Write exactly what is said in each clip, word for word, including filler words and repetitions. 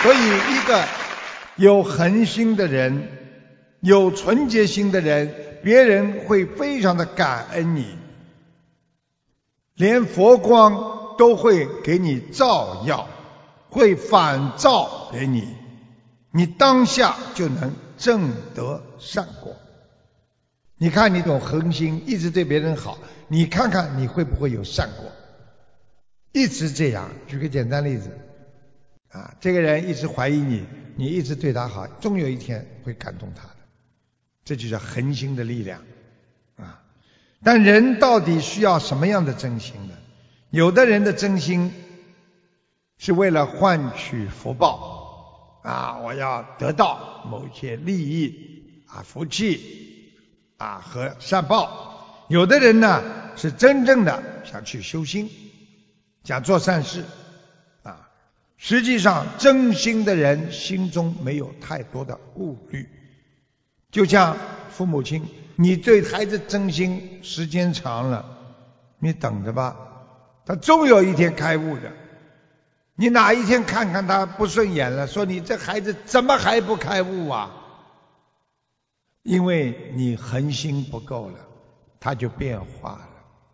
所以一个有恒心的人，有纯洁心的人，别人会非常的感恩你，连佛光都会给你照耀，会反照给你，你当下就能证得善果。你看你种恒心，一直对别人好，你看看你会不会有善果？一直这样。举个简单例子啊，这个人一直怀疑你，你一直对他好，终有一天会感动他的。这就叫恒心的力量啊。但人到底需要什么样的真心呢？有的人的真心是为了换取福报啊，我要得到某些利益啊、福气啊和善报。有的人呢是真正的想去修心，想做善事啊。实际上真心的人心中没有太多的顾虑。就像父母亲，你对孩子真心，时间长了你等着吧，他终有一天开悟的。你哪一天看看他不顺眼了，说你这孩子怎么还不开悟啊？因为你恒心不够了，他就变化了。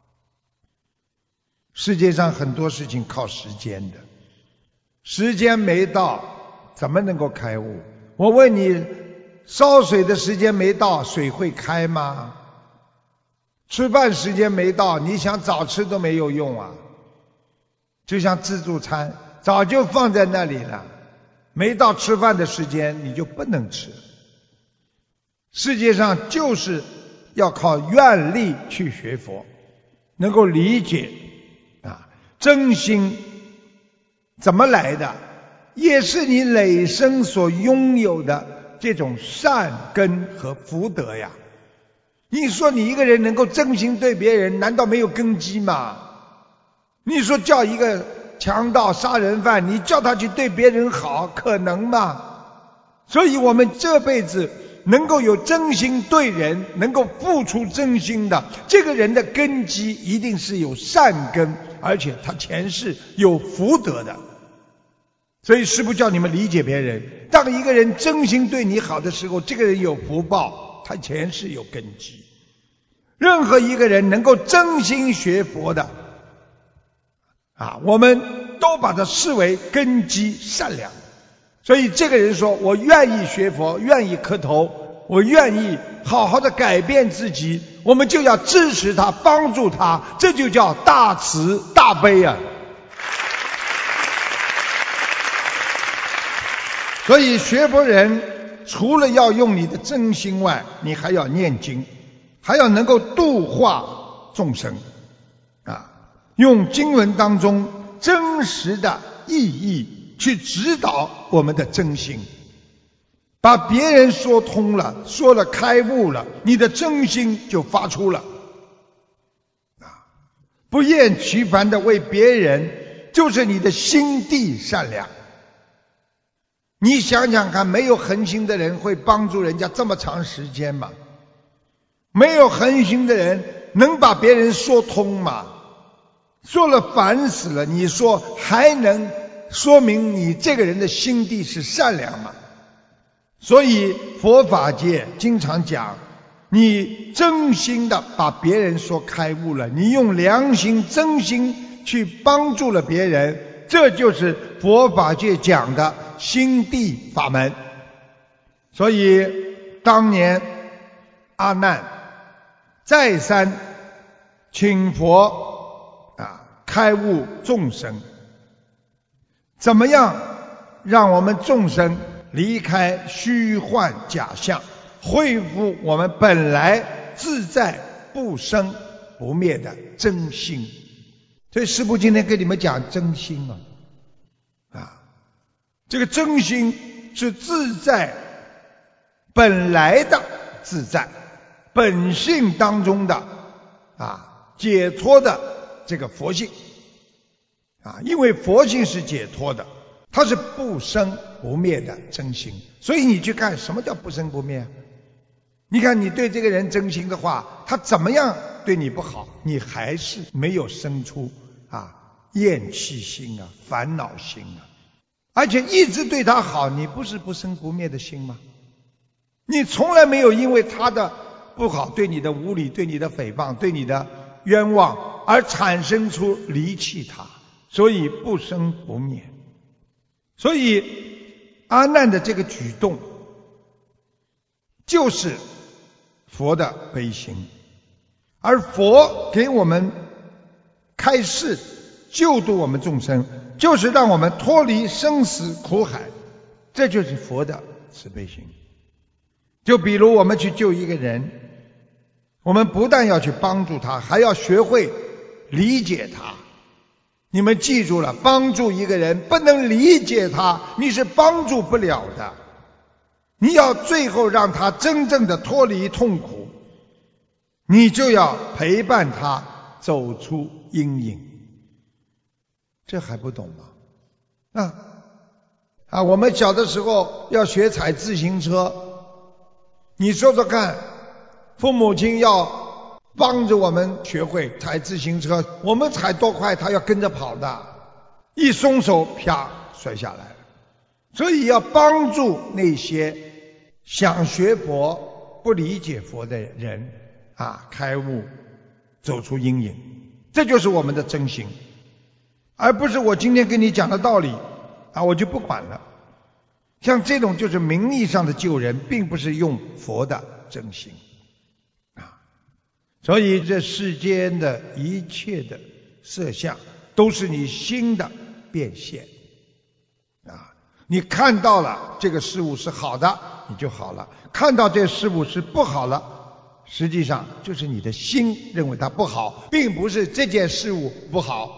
世界上很多事情靠时间的，时间没到怎么能够开悟？我问你，烧水的时间没到，水会开吗？吃饭时间没到，你想早吃都没有用啊。就像自助餐早就放在那里了，没到吃饭的时间你就不能吃。世界上就是要靠愿力去学佛，能够理解啊，真心怎么来的，也是你累生所拥有的这种善根和福德呀。你说你一个人能够真心对别人，难道没有根基吗？你说叫一个强盗杀人犯，你叫他去对别人好，可能吗？所以我们这辈子能够有真心对人，能够付出真心的，这个人的根基一定是有善根，而且他前世有福德的。所以师父叫你们理解别人，当一个人真心对你好的时候，这个人有福报，他前世有根基。任何一个人能够真心学佛的啊，我们都把它视为根基善良。所以这个人说，我愿意学佛，愿意磕头，我愿意好好的改变自己，我们就要支持他，帮助他，这就叫大慈大悲啊。所以学佛人除了要用你的真心外，你还要念经，还要能够度化众生啊，用经文当中真实的意义去指导我们的真心，把别人说通了，说了开悟了，你的真心就发出了啊，不厌其烦的为别人，就是你的心地善良。你想想看，没有恒心的人会帮助人家这么长时间吗？没有恒心的人能把别人说通吗？说了烦死了，你说还能说明你这个人的心地是善良吗？所以佛法界经常讲，你真心的把别人说开悟了，你用良心真心去帮助了别人，这就是佛法界讲的心地法门。所以当年阿难再三请佛啊开悟众生，怎么样让我们众生离开虚幻假象，恢复我们本来自在不生不灭的真心。所以师父今天跟你们讲真心啊，啊，这个真心是自在本来的自在，本性当中的啊解脱的这个佛性啊，因为佛性是解脱的，它是不生不灭的真心。所以你去看什么叫不生不灭？你看你对这个人真心的话，他怎么样对你不好，你还是没有生出啊厌弃心啊烦恼心啊。 而且一直对他好，你不是不生不灭的心吗？你从来没有因为他的不好，对你的无理，对你的诽谤，对你的冤枉而产生出离弃他，所以不生不灭。所以阿难的这个举动就是佛的悲心，而佛给我们开示救度我们众生，就是让我们脱离生死苦海，这就是佛的慈悲心。就比如我们去救一个人，我们不但要去帮助他，还要学会理解他。你们记住了，帮助一个人不能理解他，你是帮助不了的。你要最后让他真正的脱离痛苦，你就要陪伴他走出阴影。这还不懂吗？啊啊！我们小的时候要学踩自行车，你说说看，父母亲要帮着我们学会踩自行车，我们踩多快，他要跟着跑的，一松手，啪，摔下来了。所以要帮助那些想学佛不理解佛的人啊，开悟，走出阴影，这就是我们的真心。而不是我今天跟你讲的道理啊，我就不管了。像这种就是名义上的救人，并不是用佛的真心啊。所以这世间的一切的色相，都是你心的变现啊。你看到了这个事物是好的，你就好了；看到这个事物是不好了，实际上就是你的心认为它不好，并不是这件事物不好。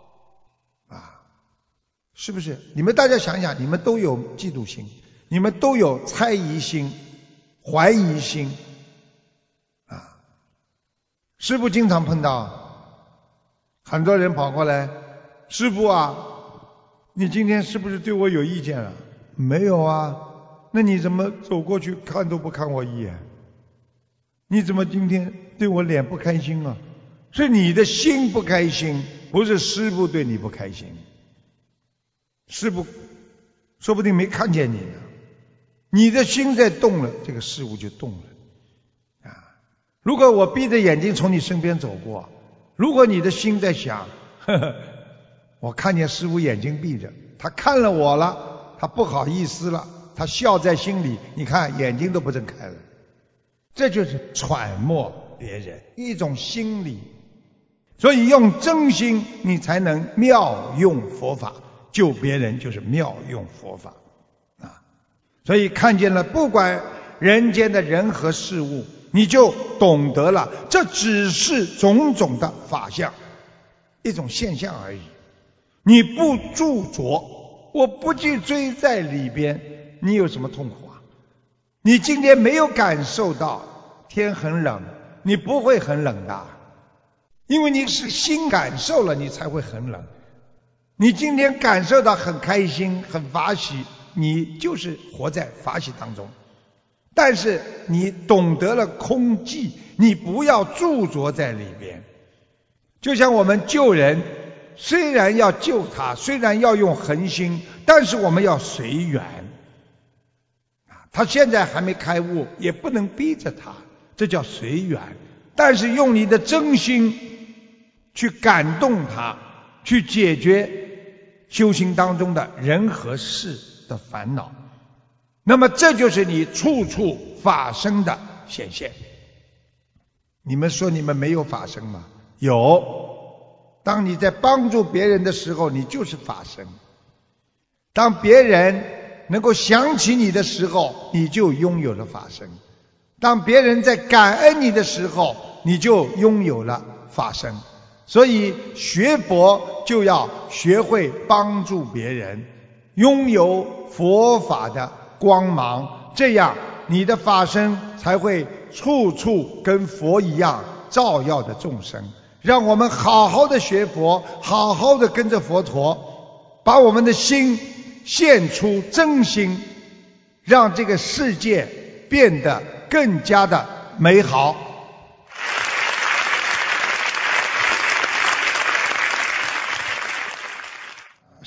是不是？你们大家想想，你们都有嫉妒心，你们都有猜疑心、怀疑心啊。师父经常碰到很多人跑过来，师父啊，你今天是不是对我有意见了？没有啊，那你怎么走过去看都不看我一眼？你怎么今天对我脸不开心啊？是你的心不开心，不是师父对你不开心。师父说不定没看见你呢，你的心在动了，这个事物就动了啊！如果我闭着眼睛从你身边走过，如果你的心在想，呵呵，我看见师父眼睛闭着，他看了我了，他不好意思了，他笑在心里，你看眼睛都不睁开了，这就是揣摩别人一种心理。所以用真心，你才能妙用佛法。救别人就是妙用佛法啊！所以看见了不管人间的人和事物，你就懂得了，这只是种种的法相，一种现象而已。你不著着，我不去追在里边，你有什么痛苦啊？你今天没有感受到天很冷，你不会很冷的，因为你是心感受了，你才会很冷。你今天感受到很开心很法喜，你就是活在法喜当中。但是你懂得了空寂，你不要著着在里边。就像我们救人，虽然要救他，虽然要用恒心，但是我们要随缘。他现在还没开悟，也不能逼着他，这叫随缘。但是用你的真心去感动他，去解决修行当中的人和事的烦恼，那么这就是你处处法身的显现。你们说你们没有法身吗？有。当你在帮助别人的时候，你就是法身；当别人能够想起你的时候，你就拥有了法身；当别人在感恩你的时候，你就拥有了法身。所以学佛就要学会帮助别人，拥有佛法的光芒，这样你的法身才会处处跟佛一样照耀着众生。让我们好好的学佛，好好的跟着佛陀，把我们的心现出真心，让这个世界变得更加的美好。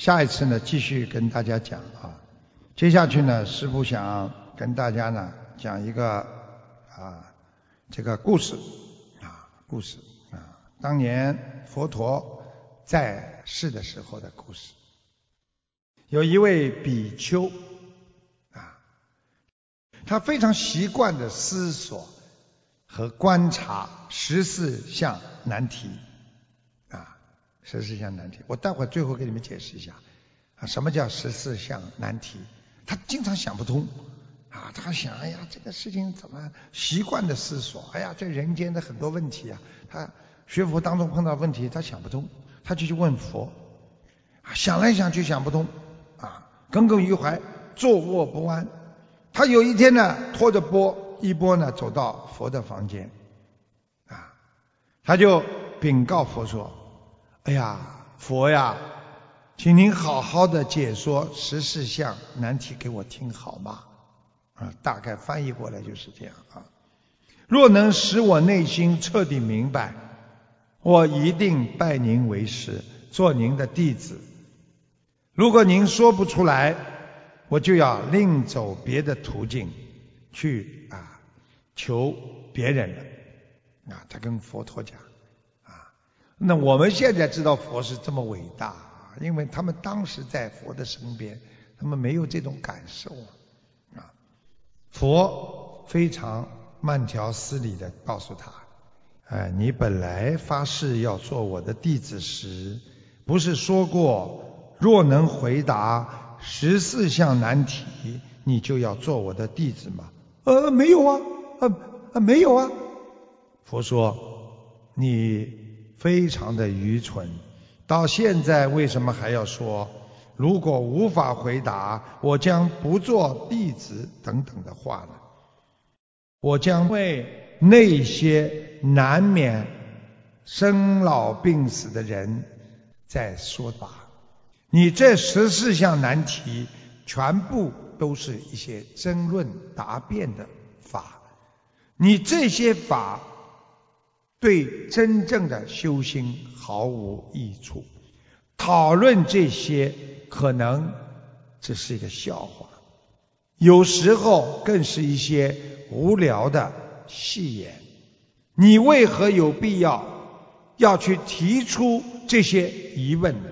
下一次呢继续跟大家讲啊。接下去呢，师父想跟大家呢讲一个啊这个故事啊故事啊，当年佛陀在世的时候的故事。有一位比丘啊，他非常习惯的思索和观察十四项难题啊，十四项难题，我待会儿最后给你们解释一下啊，什么叫十四项难题？他经常想不通啊，他想，哎呀，这个事情怎么习惯的思索？哎呀，这人间的很多问题啊，他学佛当中碰到问题，他想不通，他就去问佛，啊，想来想去想不通，啊，耿耿于怀，坐卧不安。他有一天呢，拖着钵，一钵呢走到佛的房间，啊，他就禀告佛说：“哎呀，佛呀，请您好好的解说十四项难题给我听好吗？”啊，大概翻译过来就是这样啊。若能使我内心彻底明白，我一定拜您为师，做您的弟子。如果您说不出来，我就要另走别的途径去啊求别人了。啊，他跟佛陀讲啊。那我们现在知道佛是这么伟大，因为他们当时在佛的身边，他们没有这种感受啊。佛非常慢条斯理地告诉他：哎，你本来发誓要做我的弟子时，不是说过，若能回答十四项难题，你就要做我的弟子吗？呃，没有啊，呃，呃没有啊。佛说：你非常的愚蠢，到现在为什么还要说如果无法回答，我将不做弟子等等的话呢？我将为那些难免生老病死的人在说法。你这十四项难题全部都是一些争论答辩的法，你这些法对真正的修心毫无益处，讨论这些可能只是一个笑话，有时候更是一些无聊的戏言。你为何有必要要去提出这些疑问呢？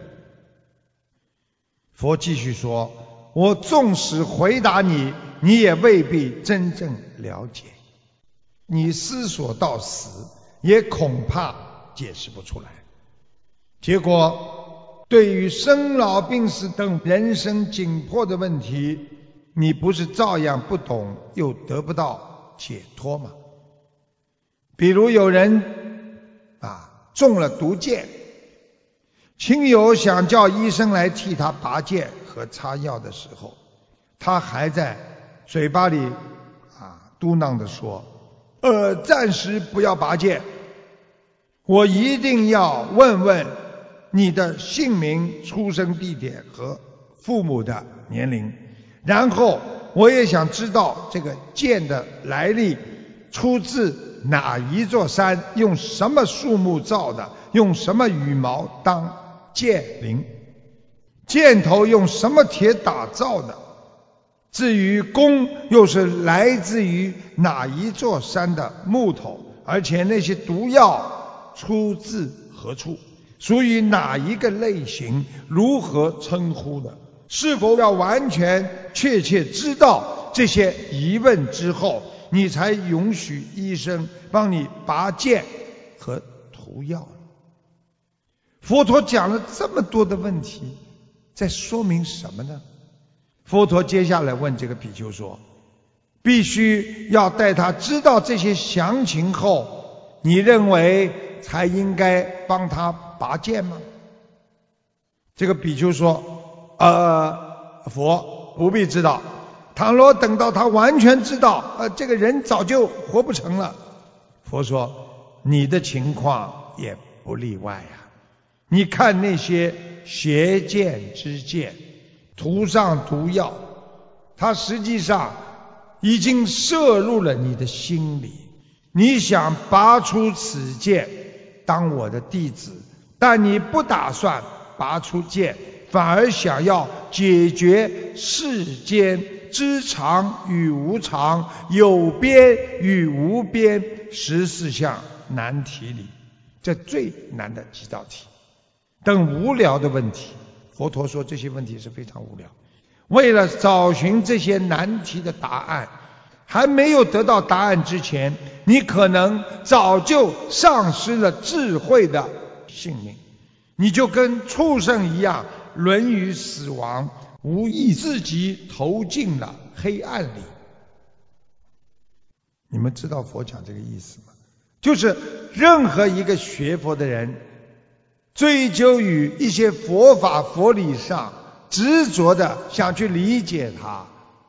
佛继续说：我纵使回答你，你也未必真正了解，你思索到死，也恐怕解释不出来。结果对于生老病死等人生紧迫的问题，你不是照样不懂，又得不到解脱吗？比如有人啊中了毒箭，亲友想叫医生来替他拔箭和擦药的时候，他还在嘴巴里啊嘟囔地说：呃，暂时不要拔箭，我一定要问问你的姓名、出生地点和父母的年龄，然后我也想知道这个箭的来历，出自哪一座山，用什么树木造的，用什么羽毛当箭翎，箭头用什么铁打造的，至于弓又是来自于哪一座山的木头，而且那些毒药出自何处，属于哪一个类型，如何称呼的，是否要完全确切知道这些疑问之后，你才允许医生帮你拔箭和涂药。佛陀讲了这么多的问题，在说明什么呢？佛陀接下来问这个比丘说：必须要带他知道这些详情后，你认为才应该帮他拔箭吗？这个比丘说：呃，佛不必知道，倘若等到他完全知道，呃，这个人早就活不成了。佛说：你的情况也不例外啊。你看那些邪见之箭，涂上毒药，它实际上已经摄入了你的心里。你想拔出此箭，当我的弟子，但你不打算拔出箭， 反而想要解决世间知常与无常、有边与无边十四项难题里，这最难的几道题，等无聊的问题。佛陀说这些问题是非常无聊。为了找寻这些难题的答案，还没有得到答案之前，你可能早就丧失了智慧的性命，你就跟畜生一样沦于死亡，无意自己投进了黑暗里。你们知道佛讲这个意思吗？就是任何一个学佛的人追究于一些佛法佛理上，执着的想去理解它，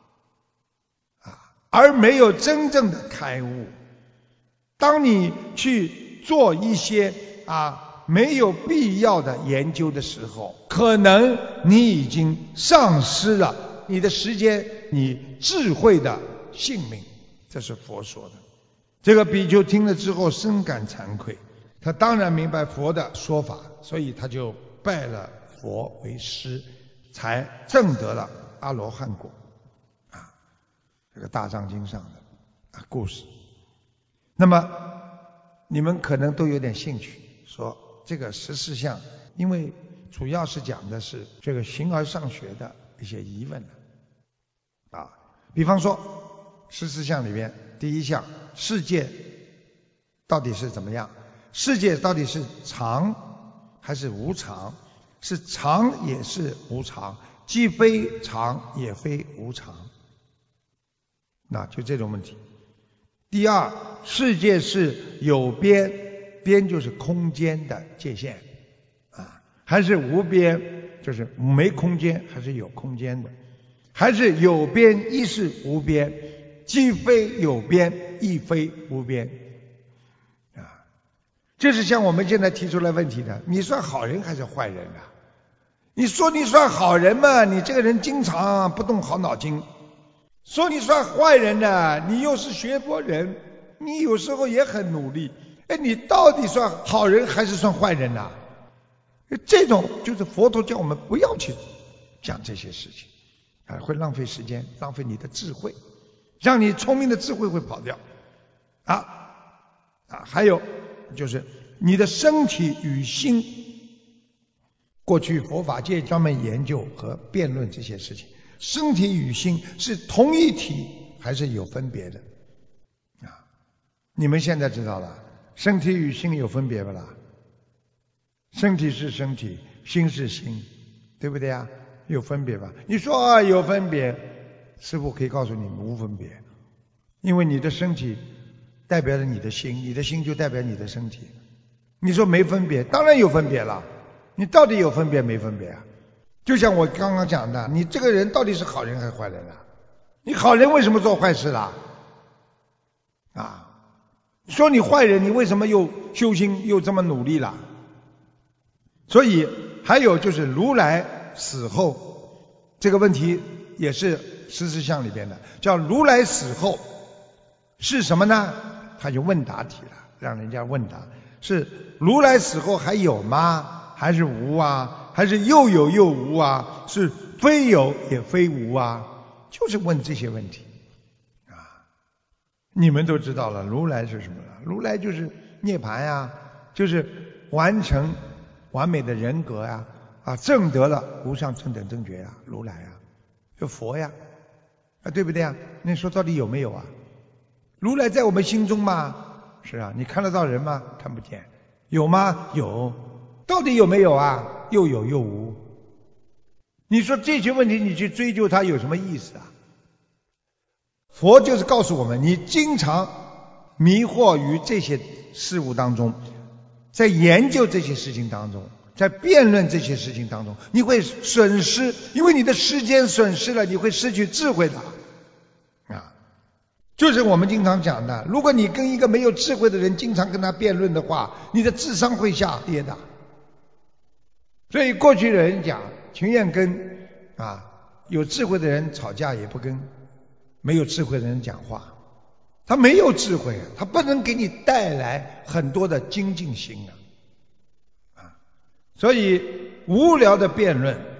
而没有真正的开悟。当你去做一些啊没有必要的研究的时候，可能你已经丧失了你的时间，你智慧的性命。这是佛说的。这个比丘听了之后深感惭愧，他当然明白佛的说法，所以他就拜了佛为师，才证得了阿罗汉果。啊，这个大藏经上的啊故事。那么你们可能都有点兴趣，说这个十四项，因为主要是讲的是这个形而上学的一些疑问啊。比方说十四项里边第一项，世界到底是怎么样？世界到底是常还是无常？是常也是无常，既非常也非无常。那就这种问题。第二，世界是有边，边就是空间的界限啊，还是无边，就是没空间还是有空间的，还是有边亦是无边，既非有边亦非无边啊。这是像我们现在提出来问题的，你算好人还是坏人啊？你说你算好人嘛，你这个人经常不动好脑筋；说你算坏人呢，你又是学佛人，你有时候也很努力。哎，你到底算好人还是算坏人呢？这种就是佛陀叫我们不要去讲这些事情啊，会浪费时间，浪费你的智慧，让你聪明的智慧会跑掉啊啊！还有就是你的身体与心，过去佛法界专门研究和辩论这些事情，身体与心是同一体还是有分别的啊？你们现在知道了，身体与心有分别不啦？身体是身体，心是心，对不对啊？有分别吧？你说啊有分别，师父可以告诉你无分别，因为你的身体代表了你的心，你的心就代表你的身体。你说没分别，当然有分别了。你到底有分别没分别啊？就像我刚刚讲的，你这个人到底是好人还是坏人啊？你好人为什么做坏事啦？啊，说你坏人，你为什么又修心又这么努力啦？所以还有就是如来死后这个问题也是十四项里边的，叫如来死后是什么呢？他就问答题了，让人家问答，是如来死后还有吗？还是无啊？还是又有又无啊？是非有也非无啊？就是问这些问题啊。你们都知道了，如来是什么了？如来就是涅槃呀，就是完成完美的人格呀，啊，证得了无上正等正觉呀，如来呀，就佛呀，啊，对不对啊？那你说到底有没有啊？如来在我们心中吗？是啊，你看得到人吗？看不见。有吗？有。到底有没有啊？又有又无。你说这些问题你去追究它有什么意思啊？佛就是告诉我们，你经常迷惑于这些事物当中，在研究这些事情当中，在辩论这些事情当中，你会损失，因为你的时间损失了，你会失去智慧的啊。就是我们经常讲的，如果你跟一个没有智慧的人经常跟他辩论的话，你的智商会下跌的。所以过去的人讲，情愿跟啊有智慧的人吵架，也不跟没有智慧的人讲话。他没有智慧啊，他不能给你带来很多的精进心啊。啊，所以无聊的辩论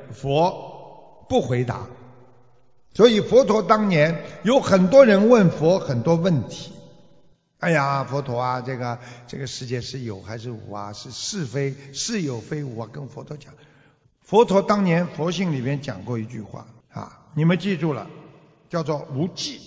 佛不回答。所以佛陀当年有很多人问佛很多问题。哎呀，佛陀啊，这个这个世界是有还是无啊？是是非是有非无啊？跟佛陀讲。佛陀当年佛性里面讲过一句话啊，你们记住了，叫做无记，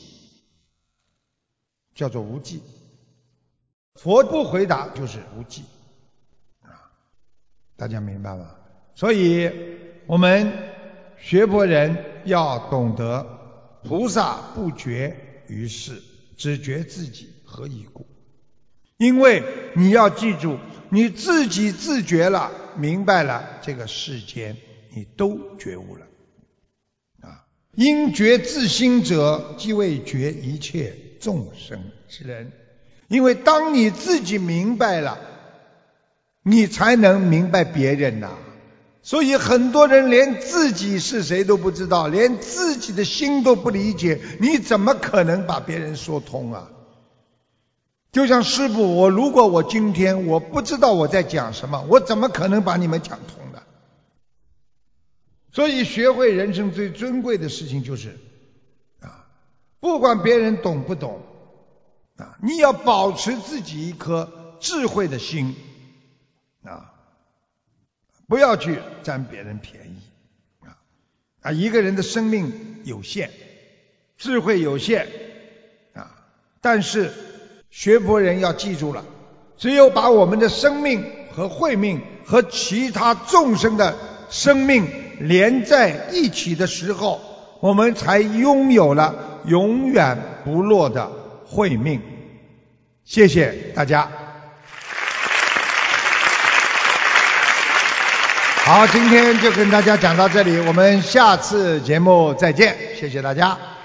叫做无记。佛不回答就是无记啊，大家明白吗？所以我们学佛人要懂得菩萨不觉于世，只觉自己何以故？因为你要记住，你自己自觉了，明白了这个世间，你都觉悟了啊！因觉自心者，即为觉一切众生之人。因为当你自己明白了，你才能明白别人呐。所以很多人连自己是谁都不知道，连自己的心都不理解，你怎么可能把别人说通啊？就像师父，我如果我今天我不知道我在讲什么，我怎么可能把你们讲通呢？所以学会人生最尊贵的事情就是啊，不管别人懂不懂啊，你要保持自己一颗智慧的心啊，不要去占别人便宜啊！啊，一个人的生命有限，智慧有限啊，但是学佛人要记住了，只有把我们的生命和慧命和其他众生的生命连在一起的时候，我们才拥有了永远不落的慧命。谢谢大家。好，今天就跟大家讲到这里，我们下次节目再见，谢谢大家。